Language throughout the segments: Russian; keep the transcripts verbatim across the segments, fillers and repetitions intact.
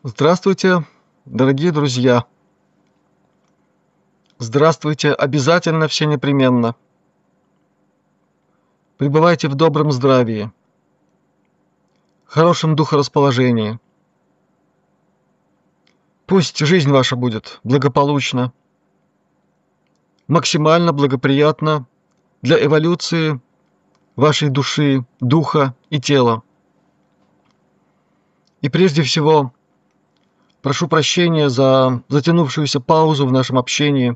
Здравствуйте, дорогие друзья! Здравствуйте обязательно, все непременно! Пребывайте в добром здравии, хорошем духорасположении. Пусть жизнь ваша будет благополучна, максимально благоприятна для эволюции вашей души, духа и тела. И прежде всего, прошу прощения за затянувшуюся паузу в нашем общении.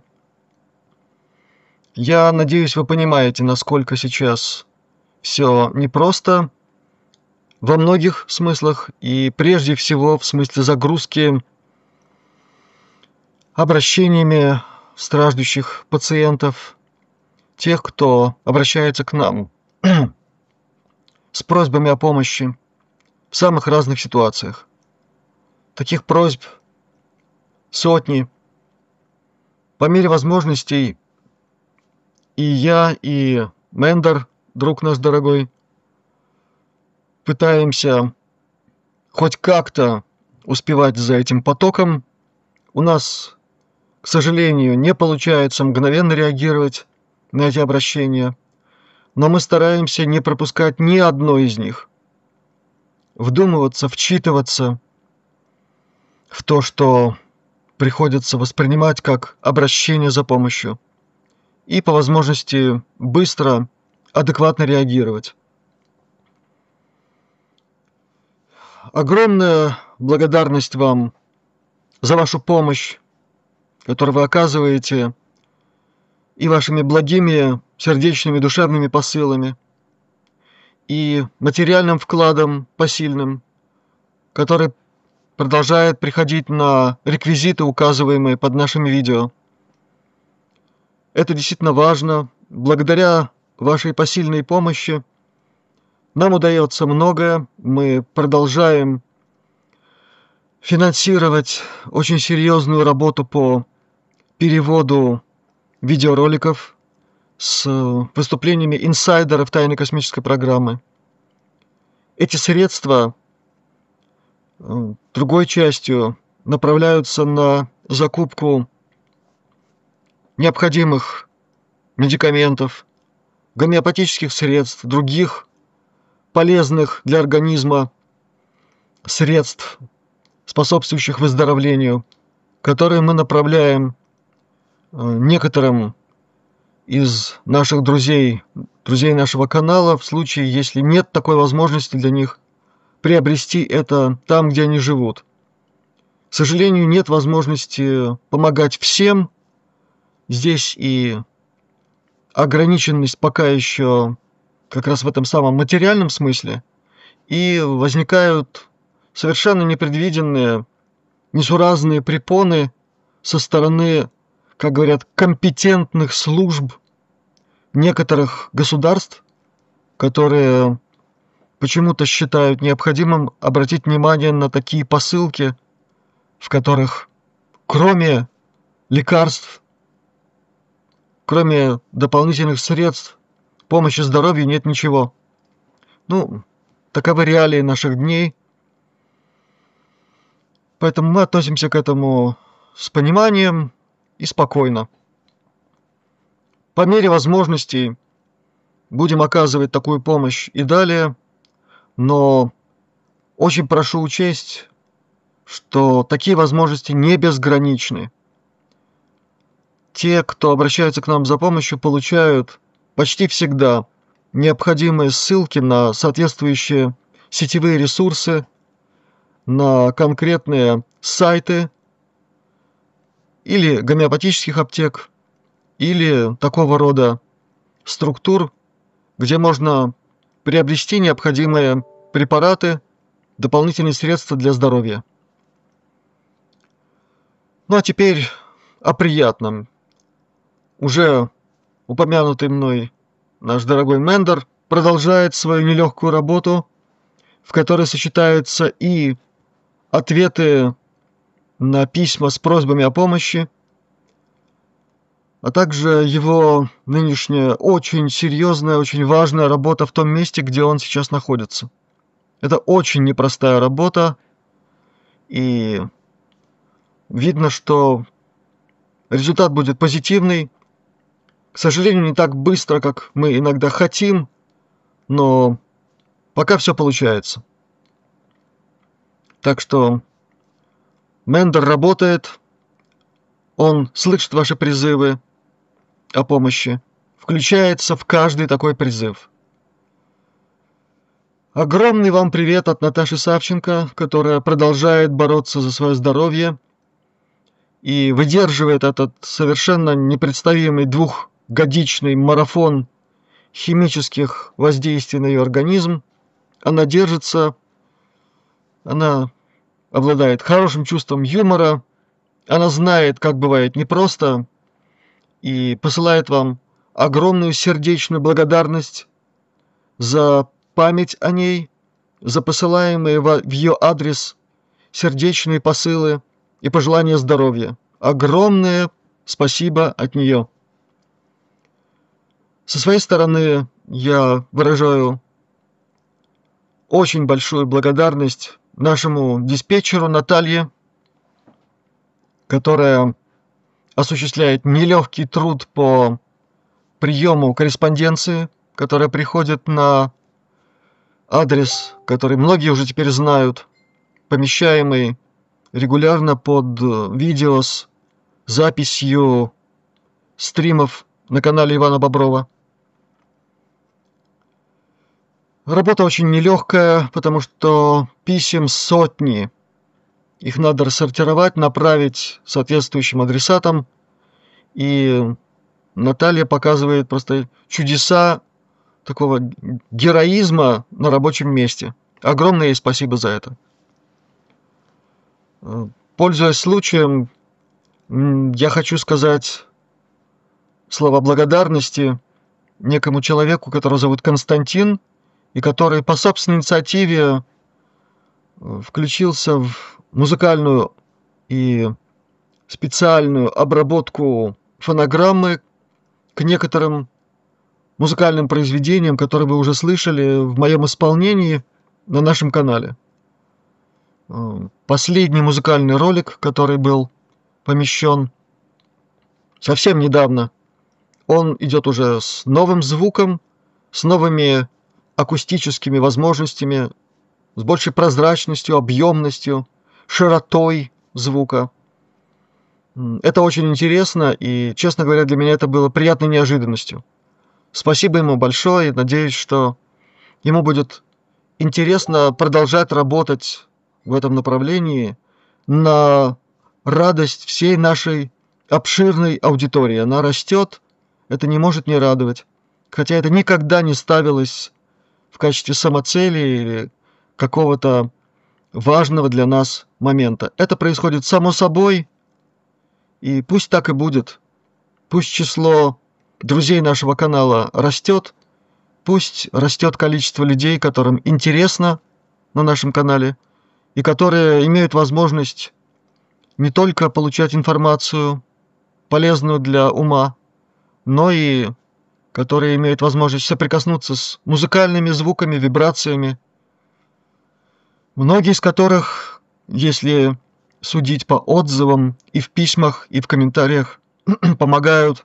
Я надеюсь, вы понимаете, насколько сейчас все непросто во многих смыслах, и прежде всего в смысле загрузки обращениями страждущих пациентов, тех, кто обращается к нам с просьбами о помощи в самых разных ситуациях. Таких просьб сотни. По мере возможностей и я, и Мендер, друг наш дорогой, пытаемся хоть как-то успевать за этим потоком. У нас, к сожалению, не получается мгновенно реагировать на эти обращения, но мы стараемся не пропускать ни одно из них, вдумываться, вчитываться в то, что приходится воспринимать как обращение за помощью, и по возможности быстро, адекватно реагировать. Огромная благодарность вам за вашу помощь, которую вы оказываете, и вашими благими сердечными душевными посылами, и материальным вкладом посильным, который продолжает приходить на реквизиты, указываемые под нашими видео. Это действительно важно. Благодаря вашей посильной помощи нам удается многое. Мы продолжаем финансировать очень серьезную работу по переводу видеороликов с выступлениями инсайдеров тайной космической программы. Эти средства другой частью направляются на закупку необходимых медикаментов, гомеопатических средств, других полезных для организма средств, способствующих выздоровлению, которые мы направляем некоторым из наших друзей, друзей нашего канала, в случае, если нет такой возможности для них приобрести это там, где они живут. К сожалению, нет возможности помогать всем. Здесь и ограниченность пока еще как раз в этом самом материальном смысле, и возникают совершенно непредвиденные, несуразные препоны со стороны, как говорят, компетентных служб некоторых государств, которые почему-то считают необходимым обратить внимание на такие посылки, в которых кроме лекарств, кроме дополнительных средств помощи здоровью нет ничего. Ну, таковы реалии наших дней. Поэтому мы относимся к этому с пониманием и спокойно. По мере возможностей будем оказывать такую помощь и далее, но очень прошу учесть, что такие возможности не безграничны. Те, кто обращается к нам за помощью, получают почти всегда необходимые ссылки на соответствующие сетевые ресурсы, на конкретные сайты или гомеопатических аптек, или такого рода структур, где можно приобрести необходимые препараты, дополнительные средства для здоровья. Ну а теперь о приятном. Уже упомянутый мной наш дорогой Мендер продолжает свою нелегкую работу, в которой сочетаются и ответы на письма с просьбами о помощи, а также его нынешняя очень серьезная, очень важная работа в том месте, где он сейчас находится. Это очень непростая работа, И видно, что результат будет позитивный. К сожалению, не так быстро, как мы иногда хотим, но пока все получается. Так что Мендер работает, он слышит ваши призывы о помощи, включается в каждый такой призыв. Огромный вам привет от Наташи Савченко, которая продолжает бороться за свое здоровье и выдерживает этот совершенно непредставимый двухгодичный марафон химических воздействий на ее организм. Она держится, она обладает хорошим чувством юмора, она знает, как бывает непросто, и посылает вам огромную сердечную благодарность за память о ней, за посылаемые в ее адрес сердечные посылы и пожелания здоровья. Огромное спасибо от нее. Со своей стороны я выражаю очень большую благодарность нашему диспетчеру Наталье, которая осуществляет нелегкий труд по приему корреспонденции, которая приходит на адрес, который многие уже теперь знают, помещаемый регулярно под видео с записью стримов на канале Ивана Боброва. Работа очень нелегкая, потому что писем сотни. Их надо рассортировать, направить соответствующим адресатам. И Наталья показывает просто чудеса такого героизма на рабочем месте. Огромное ей спасибо за это. Пользуясь случаем, я хочу сказать слова благодарности некому человеку, которого зовут Константин, и который по собственной инициативе включился в музыкальную и специальную обработку фонограммы к некоторым музыкальным произведениям, которые вы уже слышали в моем исполнении на нашем канале. Последний музыкальный ролик, который был помещен совсем недавно, он идет уже с новым звуком, с новыми акустическими возможностями, с большей прозрачностью, объемностью, широтой звука. Это очень интересно, и, честно говоря, для меня это было приятной неожиданностью. Спасибо ему большое, и надеюсь, что ему будет интересно продолжать работать в этом направлении на радость всей нашей обширной аудитории. Она растет, это не может не радовать. Хотя это никогда не ставилось в качестве самоцели или какого-то важного для нас момента. Это происходит само собой, и пусть так и будет. Пусть число друзей нашего канала растет, пусть растет количество людей, которым интересно на нашем канале, и которые имеют возможность не только получать информацию, полезную для ума, но и которые имеют возможность соприкоснуться с музыкальными звуками, вибрациями, многие из которых, если судить по отзывам и в письмах, и в комментариях, помогают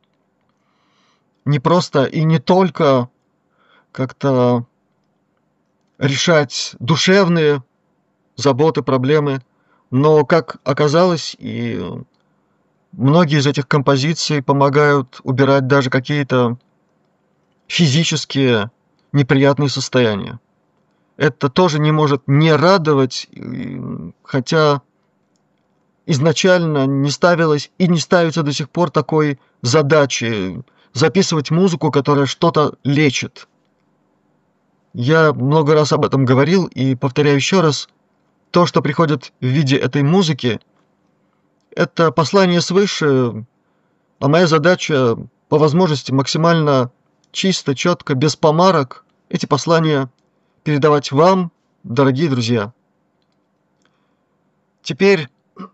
не просто и не только как-то решать душевные заботы, проблемы, но, как оказалось, и многие из этих композиций помогают убирать даже какие-то физические неприятные состояния. Это тоже не может не радовать, хотя изначально не ставилось и не ставится до сих пор такой задачи записывать музыку, которая что-то лечит. Я много раз об этом говорил и повторяю еще раз. То, что приходит в виде этой музыки, это послание свыше, а моя задача по возможности максимально чисто, четко, без помарок эти послания передавать вам, дорогие друзья. Теперь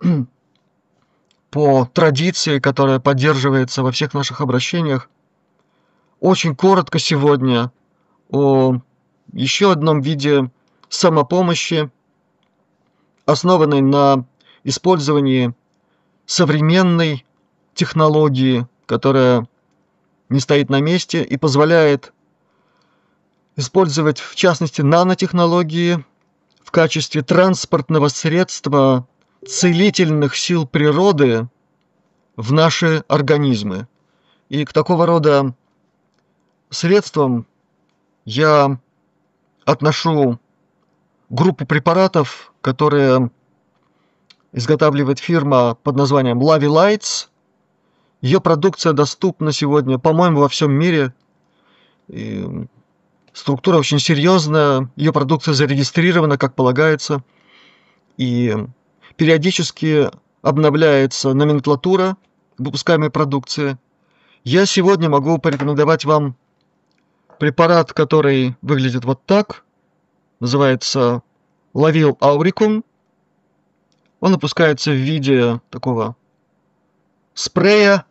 по традиции, которая поддерживается во всех наших обращениях, очень коротко сегодня о еще одном виде самопомощи, основанный на использовании современной технологии, которая не стоит на месте и позволяет использовать, в частности, нанотехнологии в качестве транспортного средства целительных сил природы в наши организмы. И к такого рода средствам я отношу группу препаратов, которые изготавливает фирма под названием Lavilites. Ее продукция доступна сегодня, по-моему, во всем мире. И структура очень серьезная, ее продукция зарегистрирована, как полагается. И периодически обновляется номенклатура выпускаемой продукции. Я сегодня могу порекомендовать вам препарат, который выглядит вот так. Называется Lavil Auricum. Он выпускается в виде такого спрея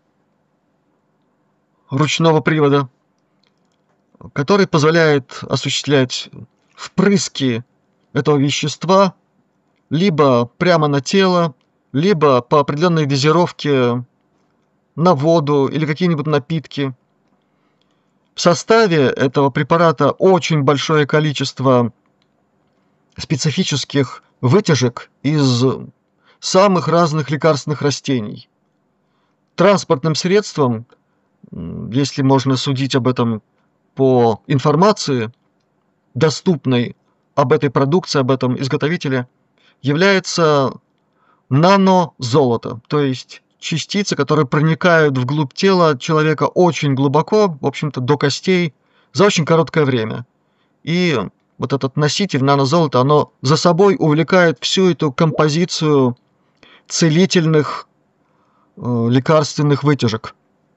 ручного привода, который позволяет осуществлять впрыски этого вещества либо прямо на тело, либо по определенной дозировке на воду или какие-нибудь напитки. В составе этого препарата очень большое количество специфических вытяжек из самых разных лекарственных растений. Транспортным средством, если можно судить об этом по информации, доступной об этой продукции, об этом изготовителе, является нанозолото, то есть частицы, которые проникают вглубь тела человека очень глубоко, в общем-то до костей, за очень короткое время. И вот этот носитель нанозолота, оно за собой увлекает всю эту композицию целительных э, лекарственных вытяжек.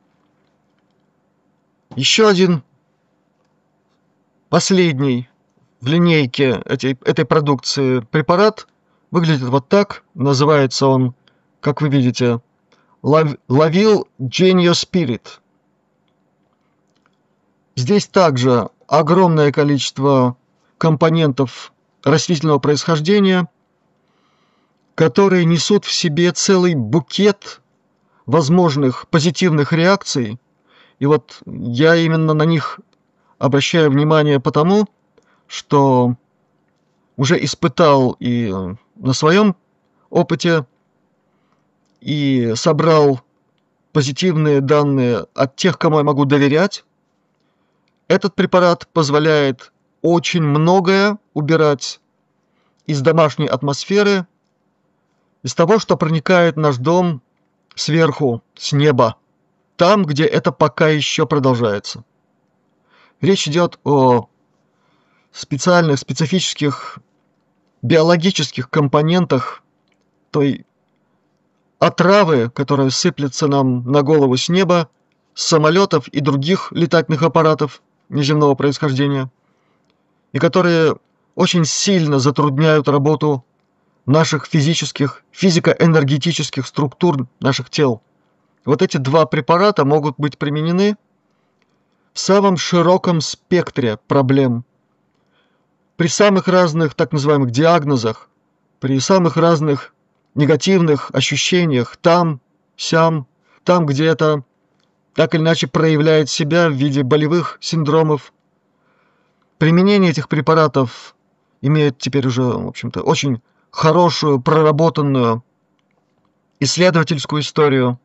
Еще один, последний в линейке этой, этой продукции препарат выглядит вот так. Называется он, как вы видите, Lavil Genio Spirit. Здесь также огромное количество компонентов растительного происхождения, которые несут в себе целый букет возможных позитивных реакций. И вот я именно на них обращаю внимание потому, что уже испытал и на своем опыте, и собрал позитивные данные от тех, кому я могу доверять. Этот препарат позволяет очень многое убирать из домашней атмосферы, из того, что проникает в наш дом сверху, с неба, там, где это пока еще продолжается. Речь идет о специальных, специфических биологических компонентах той отравы, которая сыплется нам на голову с неба, с самолетов и других летательных аппаратов неземного происхождения, и которые очень сильно затрудняют работу наших физических, физико-энергетических структур наших тел. Вот эти два препарата могут быть применены в самом широком спектре проблем. При самых разных так называемых диагнозах, при самых разных негативных ощущениях, там, сям, там, где это так или иначе проявляет себя в виде болевых синдромов. Применение этих препаратов имеет теперь уже, в общем-то, очень хорошую, проработанную исследовательскую историю.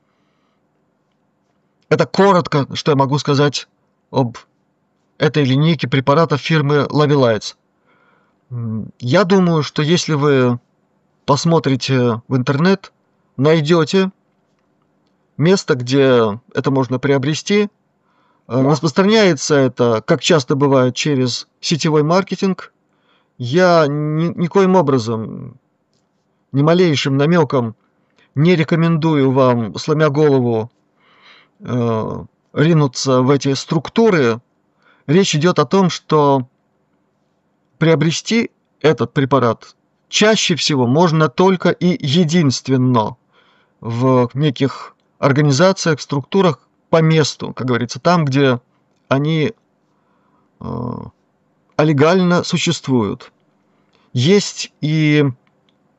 Это коротко, что я могу сказать об этой линейке препаратов фирмы Lavilites. Я думаю, что если вы посмотрите в интернет, найдете место, где это можно приобрести. Распространяется это, как часто бывает, через сетевой маркетинг. Я ни, никоим образом, ни малейшим намеком не рекомендую вам, сломя голову, э, ринуться в эти структуры. Речь идет о том, что приобрести этот препарат чаще всего можно только и единственно в неких организациях, структурах по месту, как говорится, там, где они э, легально существуют. Есть и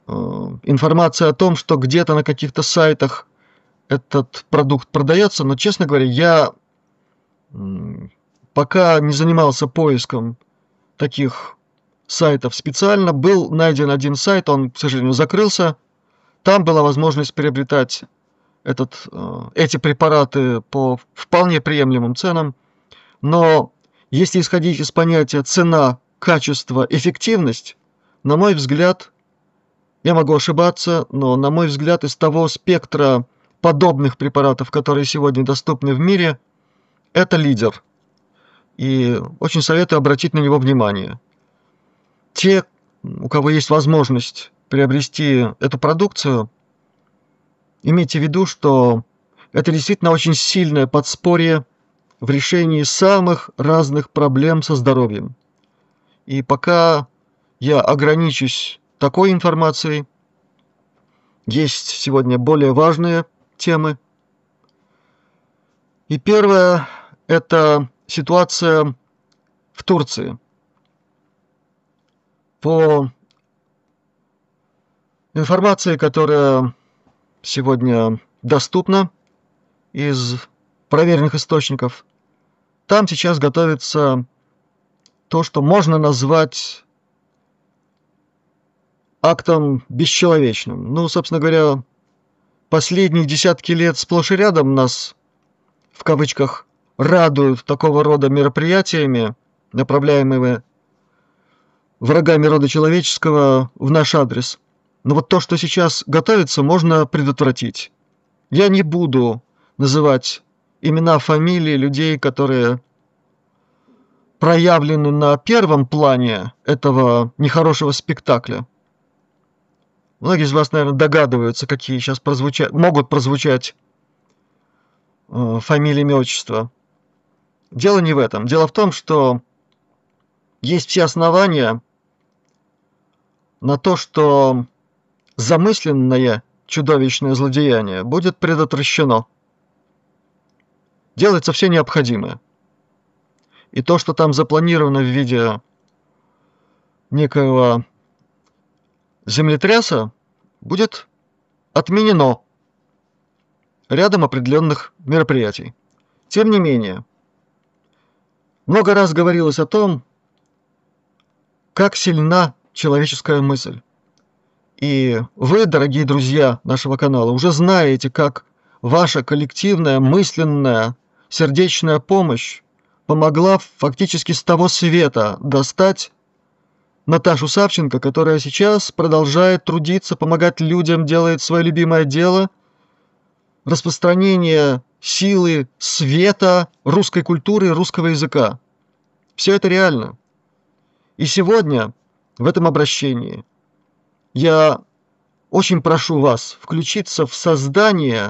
информация о том, что где-то на каких-то сайтах этот продукт продается, но, честно говоря, я пока не занимался поиском таких сайтов специально. Был найден один сайт, он, к сожалению, закрылся. Там была возможность приобретать этот, эти препараты по вполне приемлемым ценам. Но если исходить из понятия цена, качество, эффективность, на мой взгляд, я могу ошибаться, но на мой взгляд, из того спектра подобных препаратов, которые сегодня доступны в мире, это лидер. И очень советую обратить на него внимание. Те, у кого есть возможность приобрести эту продукцию, имейте в виду, что это действительно очень сильное подспорье в решении самых разных проблем со здоровьем. И пока я ограничусь такой информацией, есть сегодня более важные темы. И первое – это ситуация в Турции. По информации, которая сегодня доступна из проверенных источников, там сейчас готовится то, что можно назвать актом бесчеловечным. Ну, собственно говоря, последние десятки лет сплошь и рядом нас, в кавычках, радуют такого рода мероприятиями, направляемыми врагами рода человеческого в наш адрес. Но вот то, что сейчас готовится, можно предотвратить. Я не буду называть имена, фамилии людей, которые проявлены на первом плане этого нехорошего спектакля. Многие из вас, наверное, догадываются, какие сейчас прозвучат, могут прозвучать э, фамилии, имя, отчество. Дело не в этом. Дело в том, что есть все основания на то, что замысленное чудовищное злодеяние будет предотвращено. Делается все необходимое. И то, что там запланировано в виде некоего землетряса, будет отменено рядом определенных мероприятий. Тем не менее, много раз говорилось о том, как сильна человеческая мысль. И вы, дорогие друзья нашего канала, уже знаете, как ваша коллективная, мысленная, сердечная помощь помогла фактически с того света достать Наташу Савченко, которая сейчас продолжает трудиться, помогать людям, делает свое любимое дело, распространение силы, света, русской культуры и русского языка. Все это реально. И сегодня в этом обращении я очень прошу вас включиться в создание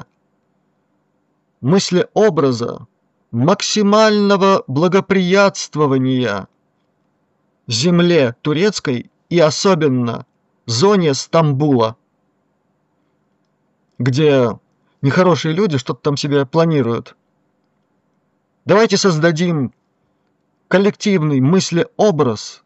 мыслеобраза максимального благоприятствования земле турецкой и особенно зоне Стамбула, где нехорошие люди что-то там себе планируют. Давайте создадим коллективный мыслеобраз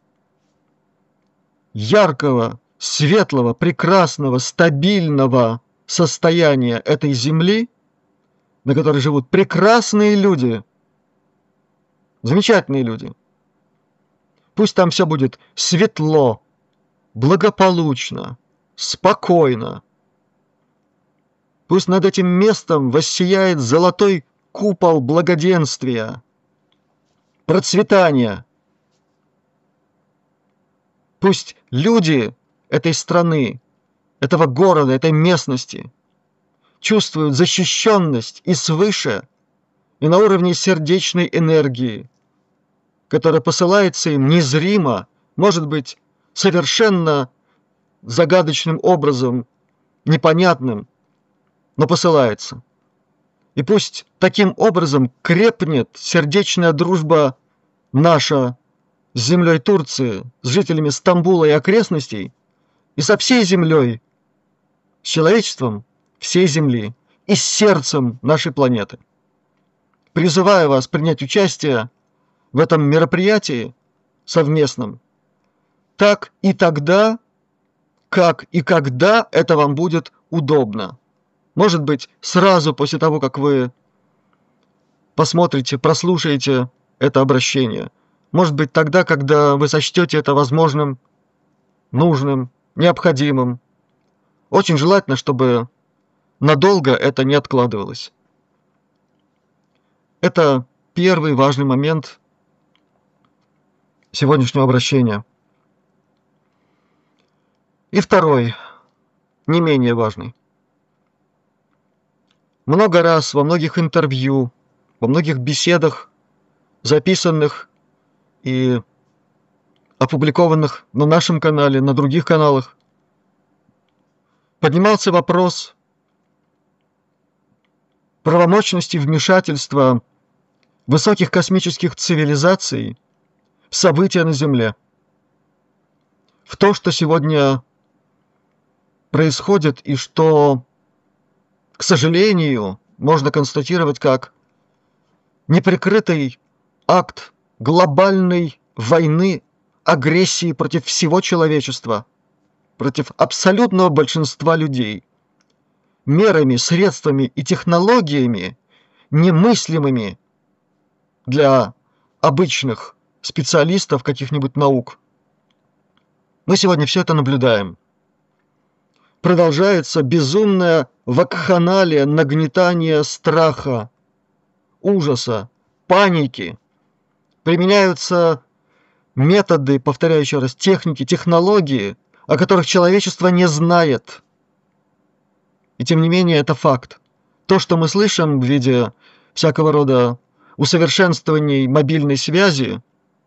яркого, светлого, прекрасного, стабильного состояния этой земли, на которой живут прекрасные люди, замечательные люди. Пусть там все будет светло, благополучно, спокойно. Пусть над этим местом воссияет золотой купол благоденствия, процветания. Пусть люди этой страны, этого города, этой местности чувствуют защищенность и свыше, и на уровне сердечной энергии, которая посылается им незримо, может быть, совершенно загадочным образом, непонятным, но посылается. И пусть таким образом крепнет сердечная дружба наша с землей Турции, с жителями Стамбула и окрестностей, и со всей землей, с человечеством всей земли и с сердцем нашей планеты. Призываю вас принять участие в этом мероприятии совместном. Так и тогда, как и когда это вам будет удобно. Может быть, сразу после того, как вы посмотрите, прослушаете это обращение. Может быть, тогда, когда вы сочтете это возможным, нужным, необходимым. Очень желательно, чтобы надолго это не откладывалось. Это первый важный момент сегодняшнего обращения. И второй, не менее важный. Много раз во многих интервью, во многих беседах, записанных и опубликованных на нашем канале, на других каналах, поднимался вопрос правомочности вмешательства высоких космических цивилизаций в события на Земле, в то, что сегодня происходит и что, к сожалению, можно констатировать как неприкрытый акт глобальной войны, агрессии против всего человечества, против абсолютного большинства людей, мерами, средствами и технологиями, немыслимыми для обычных специалистов каких-нибудь наук. Мы сегодня все это наблюдаем. Продолжается безумная вакханалия, нагнетание страха, ужаса, паники. Применяются методы, повторяю еще раз, техники, технологии, о которых человечество не знает. И тем не менее это факт. То, что мы слышим в виде всякого рода усовершенствований мобильной связи,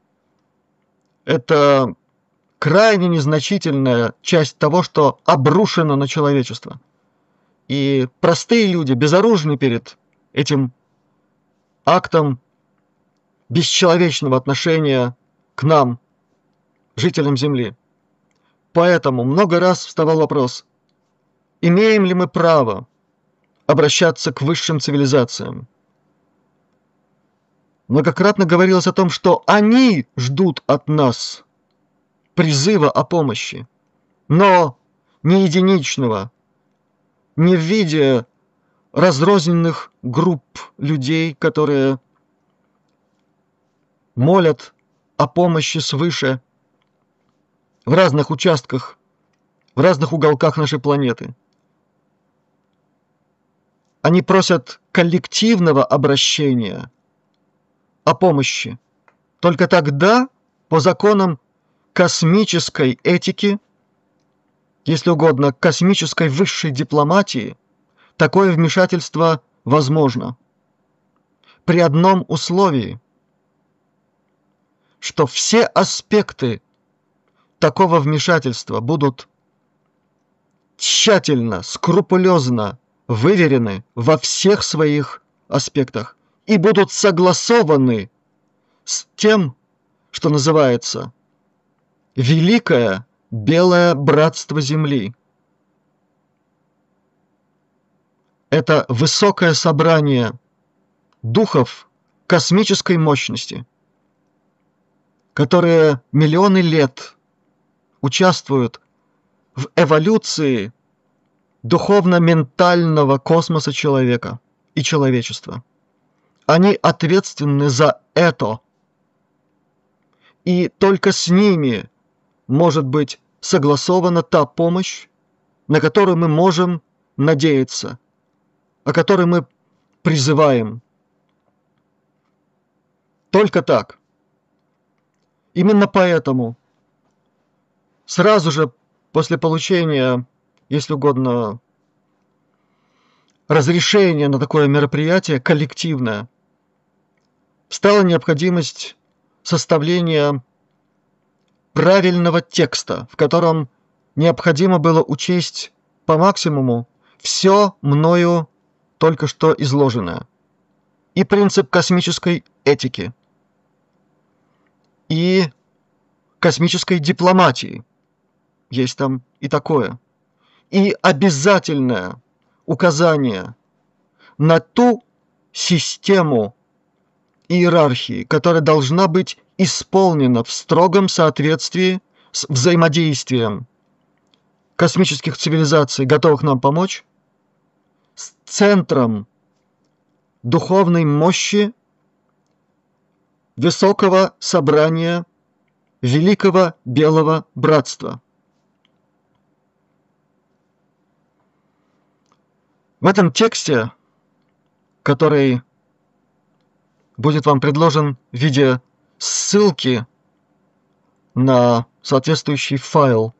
это крайне незначительная часть того, что обрушено на человечество. И простые люди безоружны перед этим актом бесчеловечного отношения к нам, жителям Земли. Поэтому много раз вставал вопрос, имеем ли мы право обращаться к высшим цивилизациям. Многократно говорилось о том, что они ждут от нас призыва о помощи, но не единичного, не в виде разрозненных групп людей, которые молят о помощи свыше в разных участках, в разных уголках нашей планеты. Они просят коллективного обращения о помощи. Только тогда, по законам космической этики, если угодно, космической высшей дипломатии, такое вмешательство возможно. При одном условии, что все аспекты такого вмешательства будут тщательно, скрупулезно выверены во всех своих аспектах и будут согласованы с тем, что называется Великое Белое Братство Земли. Это высокое собрание духов космической мощности, которые миллионы лет участвуют в эволюции духовно-ментального космоса человека и человечества. Они ответственны за это. И только с ними может быть согласована та помощь, на которую мы можем надеяться, о которой мы призываем. Только так. Именно поэтому сразу же после получения, если угодно, разрешения на такое мероприятие коллективное, стала необходимость составления правильного текста, в котором необходимо было учесть по максимуму все мною только что изложенное. И принцип космической этики, и космической дипломатии, есть там и такое, и обязательное указание на ту систему иерархии, которая должна быть исполнена в строгом соответствии с взаимодействием космических цивилизаций, готовых нам помочь, с центром духовной мощи высокого собрания Великого Белого Братства. В этом тексте, который будет вам предложен в виде ссылки на соответствующий файл,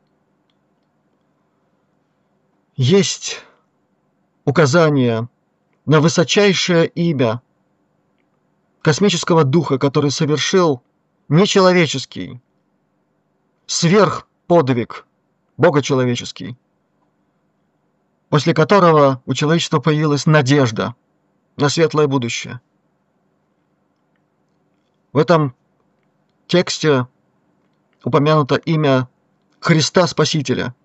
есть указание на высочайшее имя космического духа, который совершил нечеловеческий сверхподвиг, богочеловеческий, после которого у человечества появилась надежда на светлое будущее. В этом тексте упомянуто имя Христа Спасителя.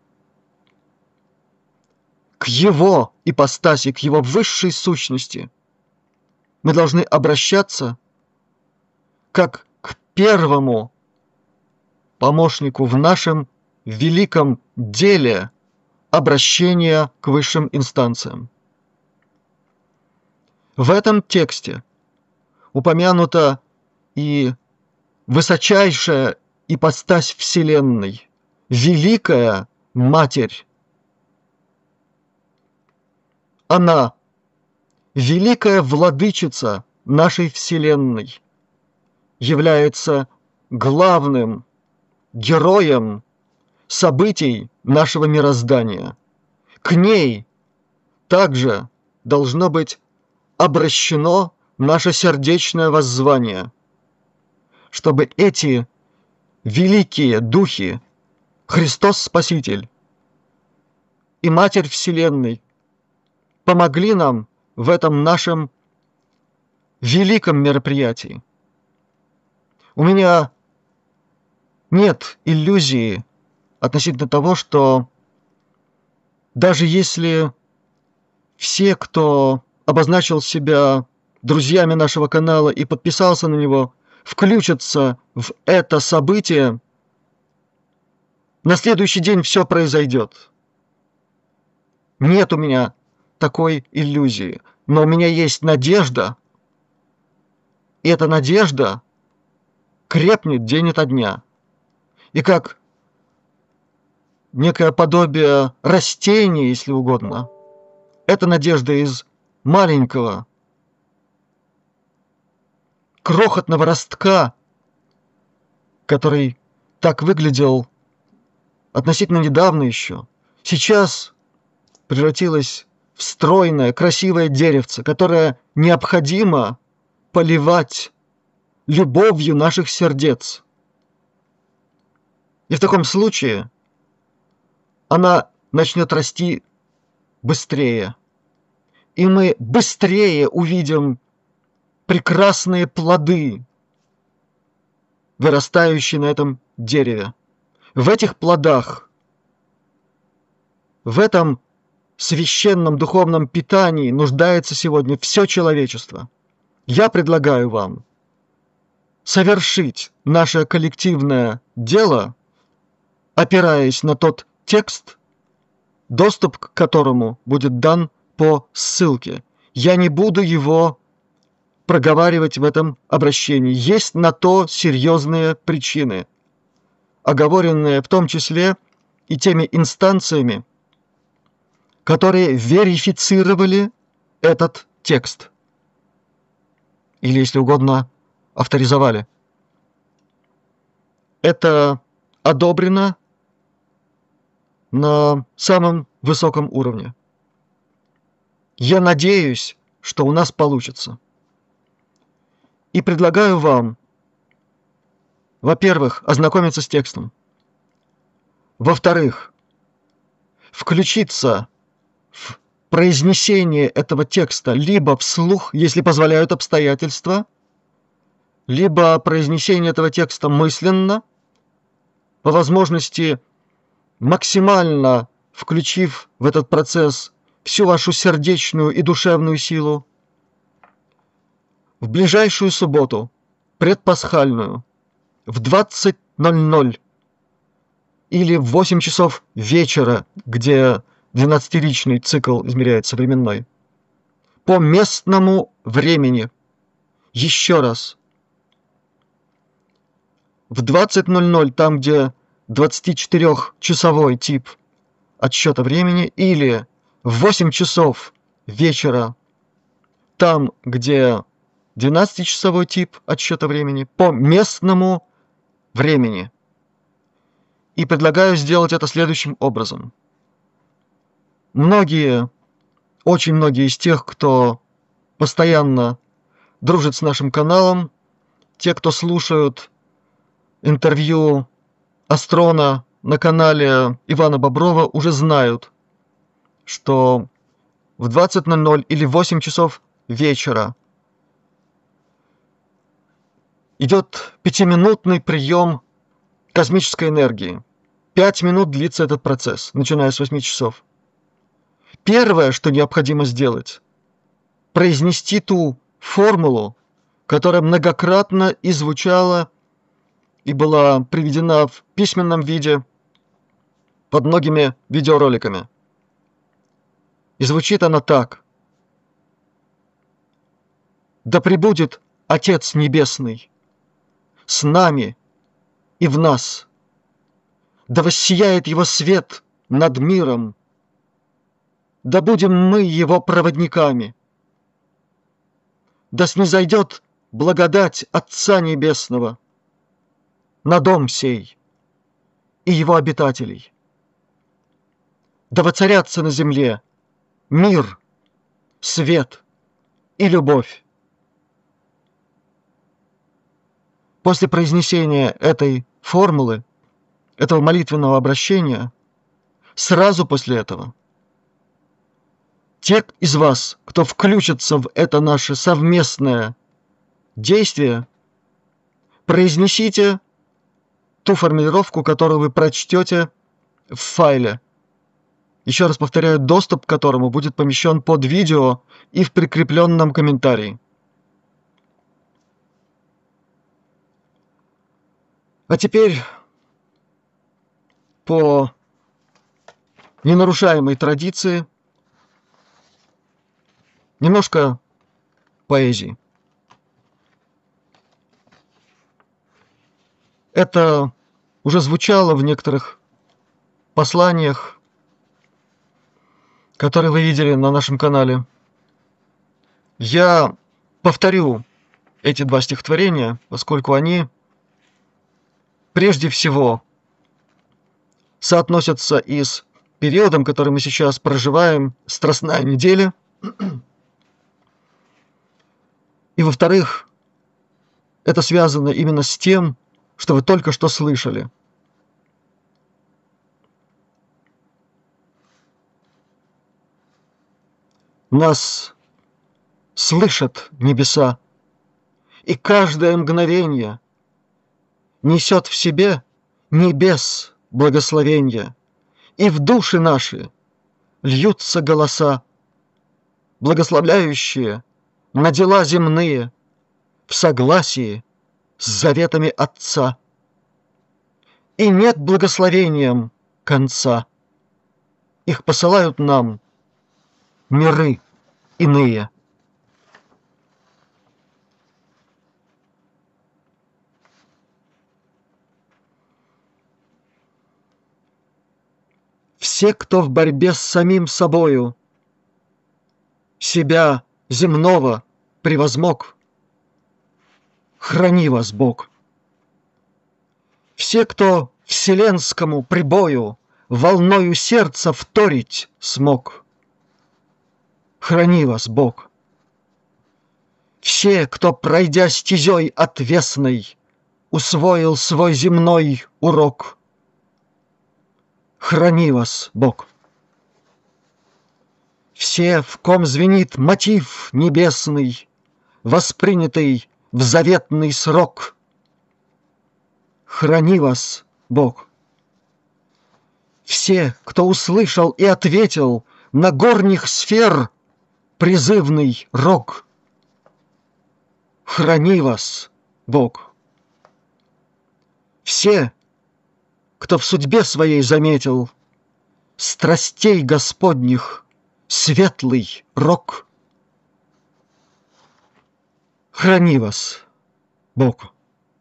К Его ипостаси, к Его высшей сущности мы должны обращаться как к первому помощнику в нашем великом деле обращения к высшим инстанциям. В этом тексте упомянута и высочайшая ипостась Вселенной, Великая Матерь. Она, великая владычица нашей Вселенной, является главным героем событий нашего мироздания. К ней также должно быть обращено наше сердечное воззвание, чтобы эти великие духи, Христос Спаситель и Матерь Вселенной, помогли нам в этом нашем великом мероприятии. У меня нет иллюзии относительно того, что даже если все, кто обозначил себя друзьями нашего канала и подписался на него, включатся в это событие, на следующий день все произойдет. Нет у меня такой иллюзии, но у меня есть надежда, и эта надежда крепнет день ото дня. И как некое подобие растения, если угодно, эта надежда из маленького, крохотного ростка, который так выглядел относительно недавно еще, сейчас превратилась в стройное, красивое деревце, которое необходимо поливать любовью наших сердец. И в таком случае она начнет расти быстрее. И мы быстрее увидим прекрасные плоды, вырастающие на этом дереве. В этих плодах, в этом священном духовном питании нуждается сегодня все человечество. Я предлагаю вам совершить наше коллективное дело, опираясь на тот текст, доступ к которому будет дан по ссылке. Я не буду его проговаривать в этом обращении. Есть на то серьезные причины, оговоренные в том числе и теми инстанциями, которые верифицировали этот текст. Или, если угодно, авторизовали. Это одобрено на самом высоком уровне. Я надеюсь, что у нас получится. И предлагаю вам, во-первых, ознакомиться с текстом. Во-вторых, включиться в произнесение этого текста либо вслух, если позволяют обстоятельства, либо произнесение этого текста мысленно, по возможности максимально включив в этот процесс всю вашу сердечную и душевную силу. В ближайшую субботу, предпасхальную, в двадцать ноль ноль, или в восемь часов вечера, где двенадцатиличный цикл измеряется временной, по местному времени. Еще раз. В двадцать ноль ноль, там, где двадцатичетырёхчасовой тип отсчета времени, или в восемь часов вечера, там, где двенадцатичасовой тип отсчета времени, по местному времени. И предлагаю сделать это следующим образом. Многие, очень многие из тех, кто постоянно дружит с нашим каналом, те, кто слушают интервью Астрона на канале Ивана Боброва, уже знают, что в двадцать ноль ноль или в восемь часов вечера идет пятиминутный прием космической энергии. Пять минут длится этот процесс, начиная с восьми часов. Первое, что необходимо сделать, произнести ту формулу, которая многократно и звучала и была приведена в письменном виде под многими видеороликами. И звучит она так. Да пребудет Отец Небесный с нами и в нас. Да воссияет Его свет над миром. Да будем мы Его проводниками. Да снизойдет благодать Отца Небесного на дом сей и его обитателей. Да воцарятся на земле мир, свет и любовь. После произнесения этой формулы, этого молитвенного обращения, сразу после этого, те из вас, кто включится в это наше совместное действие, произнесите ту формулировку, которую вы прочтете в файле. Еще раз повторяю, доступ к которому будет помещен под видео и в прикрепленном комментарии. А теперь по ненарушаемой традиции немножко поэзии. Это уже звучало в некоторых посланиях, которые вы видели на нашем канале. Я повторю эти два стихотворения, поскольку они прежде всего соотносятся и с периодом, который мы сейчас проживаем, Страстная неделя. И, во-вторых, это связано именно с тем, что вы только что слышали. Нас слышат небеса, и каждое мгновенье несет в себе небес благословенья, и в души наши льются голоса, благословляющие на дела земные в согласии с заветами Отца. И нет благословениям конца. Их посылают нам миры иные. Все, кто в борьбе с самим собою себя земного превозмог, храни вас, Бог. Все, кто вселенскому прибою волною сердца вторить смог, храни вас, Бог. Все, кто, пройдя стезей отвесной, усвоил свой земной урок, храни вас, Бог. Все, в ком звенит мотив небесный, воспринятый в заветный срок, храни вас, Бог. Все, кто услышал и ответил на горних сфер призывный рог, храни вас, Бог. Все, кто в судьбе своей заметил страстей Господних светлый рок. Храни вас, Бог.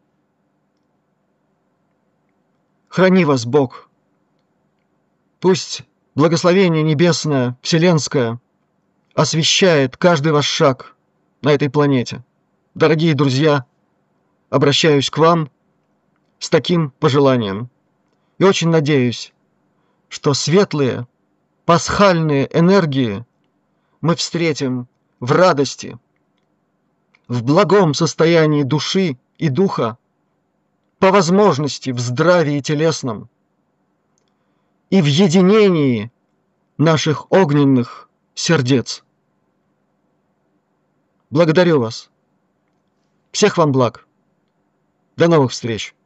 Храни вас, Бог. Пусть благословение небесное, вселенское освещает каждый ваш шаг на этой планете. Дорогие друзья, обращаюсь к вам с таким пожеланием. И очень надеюсь, что светлые, пасхальные энергии мы встретим в радости, в благом состоянии души и духа, по возможности в здравии телесном и в единении наших огненных сердец. Благодарю вас. Всех вам благ. До новых встреч.